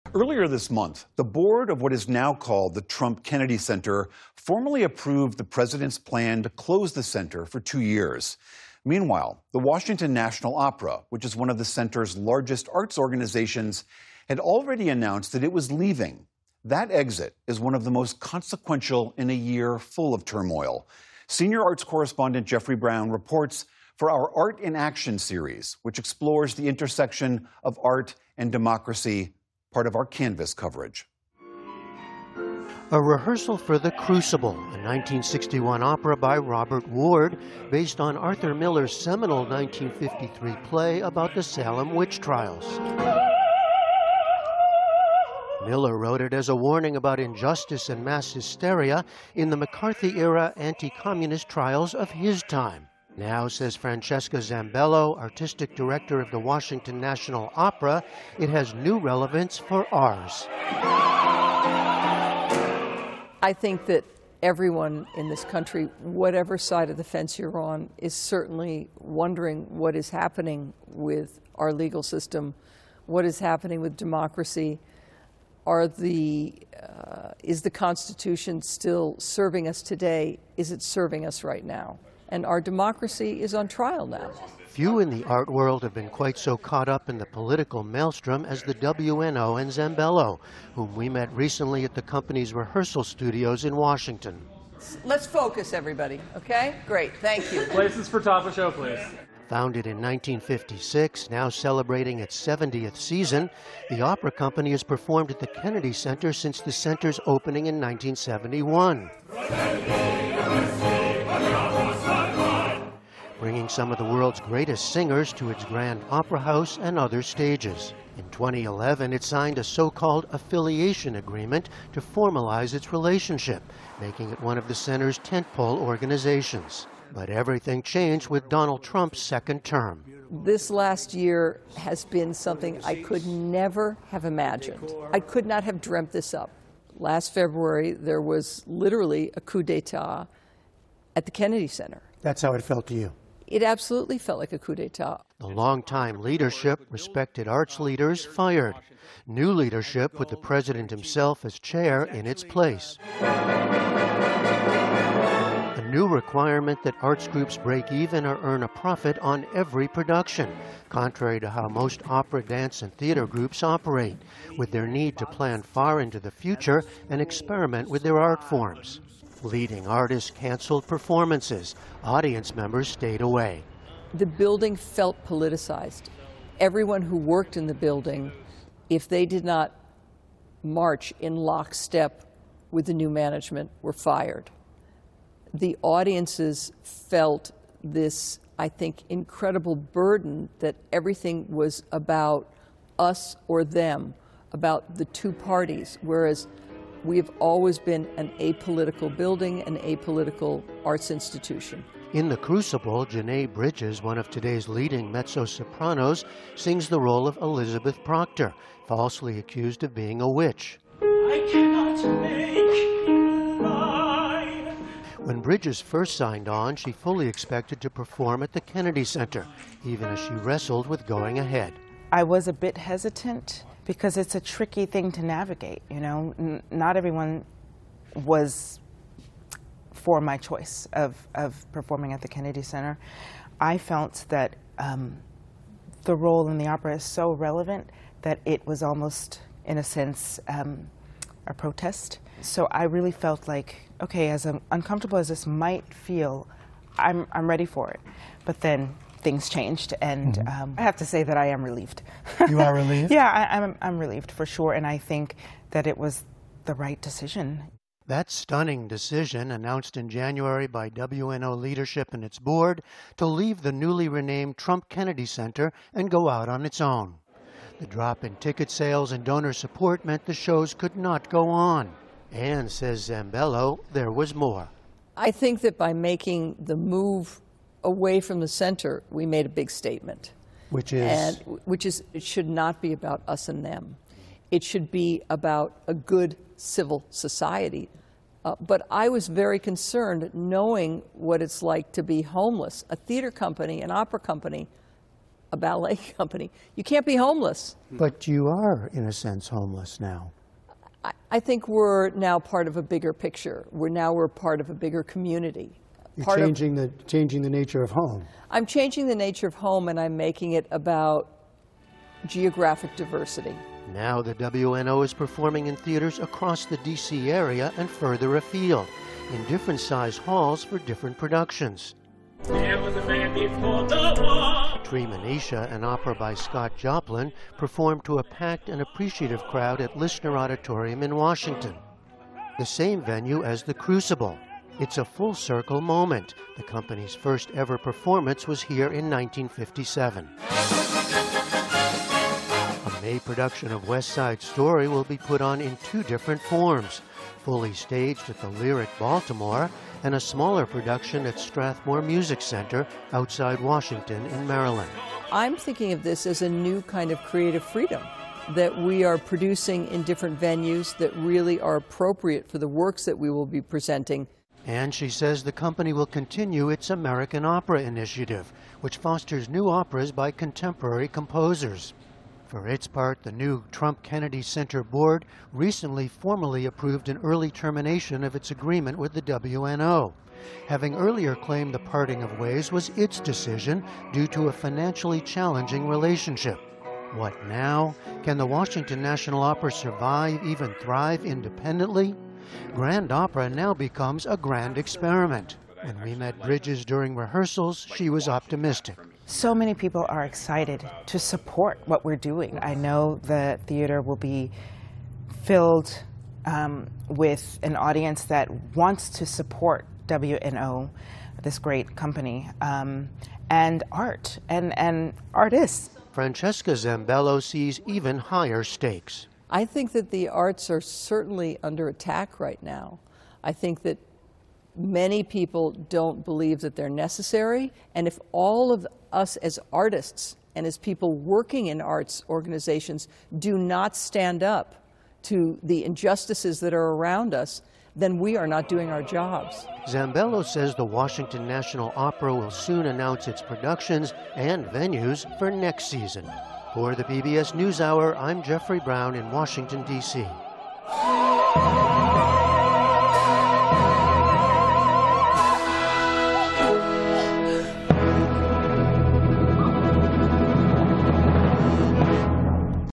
Earlier this month, the board of what is now called the Trump Kennedy Center formally approved the president's plan to close the center for 2 years. Meanwhile, the Washington National Opera, which is one of the center's largest arts organizations, had already announced that it was leaving. That exit is one of the most consequential in a year full of turmoil. Senior arts correspondent Jeffrey Brown reports for our Art in Action series, which explores the intersection of art and democracy, part of our Canvas coverage. A rehearsal for The Crucible, a 1961 opera by Robert Ward, based on Arthur Miller's seminal 1953 play about the Salem witch trials. Miller wrote it as a warning about injustice and mass hysteria in the McCarthy-era anti-communist trials of his time. Now, says Francesca Zambello, artistic director of the Washington National Opera, it has new relevance for ours. I think that everyone in this country, whatever side of the fence you're on, is certainly wondering what is happening with our legal system, what is happening with democracy. Is the Constitution still serving us today? Is it serving us right now? And our democracy is on trial now. Few in the art world have been quite so caught up in the political maelstrom as the WNO and Zambello, whom we met recently at the company's rehearsal studios in Washington. Let's focus, everybody, okay? Great, thank you. Places for top of show, please. Founded in 1956, now celebrating its 70th season, the opera company has performed at the Kennedy Center since the center's opening in 1971. Bringing some of the world's greatest singers to its Grand Opera House and other stages. In 2011, it signed a so-called affiliation agreement to formalize its relationship, making it one of the center's tentpole organizations. But everything changed with Donald Trump's second term. This last year has been something I could never have imagined. I could not have dreamt this up. Last February, there was literally a coup d'etat at the Kennedy Center. That's how it felt to you? It absolutely felt like a coup d'etat. The longtime leadership, respected arts leaders, fired. New leadership with the president himself as chair in its place. A new requirement that arts groups break even or earn a profit on every production, contrary to how most opera, dance, and theater groups operate, with their need to plan far into the future and experiment with their art forms. Leading artists canceled performances. Audience members stayed away. The building felt politicized. Everyone who worked in the building, if they did not march in lockstep with the new management, were fired. The audiences felt this, I think, incredible burden that everything was about us or them, about the two parties, whereas we have always been an apolitical building, an apolitical arts institution. In The Crucible, Janae Bridges, one of today's leading mezzo-sopranos, sings the role of Elizabeth Proctor, falsely accused of being a witch. I cannot make you mine. When Bridges first signed on, she fully expected to perform at the Kennedy Center, even as she wrestled with going ahead. I was a bit hesitant because it's a tricky thing to navigate, you know. Not everyone was for my choice of performing at the Kennedy Center. I felt that the role in the opera is so relevant that it was almost, in a sense, a protest. So I really felt like, okay, as uncomfortable as this might feel, I'm ready for it. But then things changed, and I have to say that I am relieved. You are relieved? Yeah, I'm relieved for sure, and I think that it was the right decision. That stunning decision, announced in January by WNO leadership and its board, to leave the newly renamed Trump Kennedy Center and go out on its own. The drop in ticket sales and donor support meant the shows could not go on. And, says Zambello, there was more. I think that by making the move away from the center, we made a big statement. Which is? It should not be about us and them. It should be about a good civil society. But I was very concerned knowing what it's like to be homeless. A theater company, an opera company, a ballet company. You can't be homeless. But you are, in a sense, homeless now. I think we're now part of a bigger picture. We're part of a bigger community. You're changing the nature of home. I'm changing the nature of home, and I'm making it about geographic diversity. Now the WNO is performing in theaters across the D.C. area and further afield, in different size halls for different productions. There was a man before the war. Treemonisha, an opera by Scott Joplin, performed to a packed and appreciative crowd at Listener Auditorium in Washington, the same venue as The Crucible. It's a full-circle moment. The company's first ever performance was here in 1957. A May production of West Side Story will be put on in 2 different forms, fully staged at the Lyric Baltimore and a smaller production at Strathmore Music Center outside Washington in Maryland. I'm thinking of this as a new kind of creative freedom that we are producing in different venues that really are appropriate for the works that we will be presenting. And she says the company will continue its American Opera Initiative, which fosters new operas by contemporary composers. For its part, the new Trump Kennedy Center board recently formally approved an early termination of its agreement with the WNO, having earlier claimed the parting of ways was its decision due to a financially challenging relationship. What now? Can the Washington National Opera survive, even thrive independently? Grand Opera now becomes a grand experiment. When we met Bridges during rehearsals, she was optimistic. So many people are excited to support what we're doing. I know the theater will be filled with an audience that wants to support WNO, this great company, and art and artists. Francesca Zambello sees even higher stakes. I think that the arts are certainly under attack right now. I think that many people don't believe that they're necessary, and if all of us as artists and as people working in arts organizations do not stand up to the injustices that are around us, then we are not doing our jobs. Zambello says the Washington National Opera will soon announce its productions and venues for next season. For the PBS NewsHour, I'm Jeffrey Brown in Washington, D.C.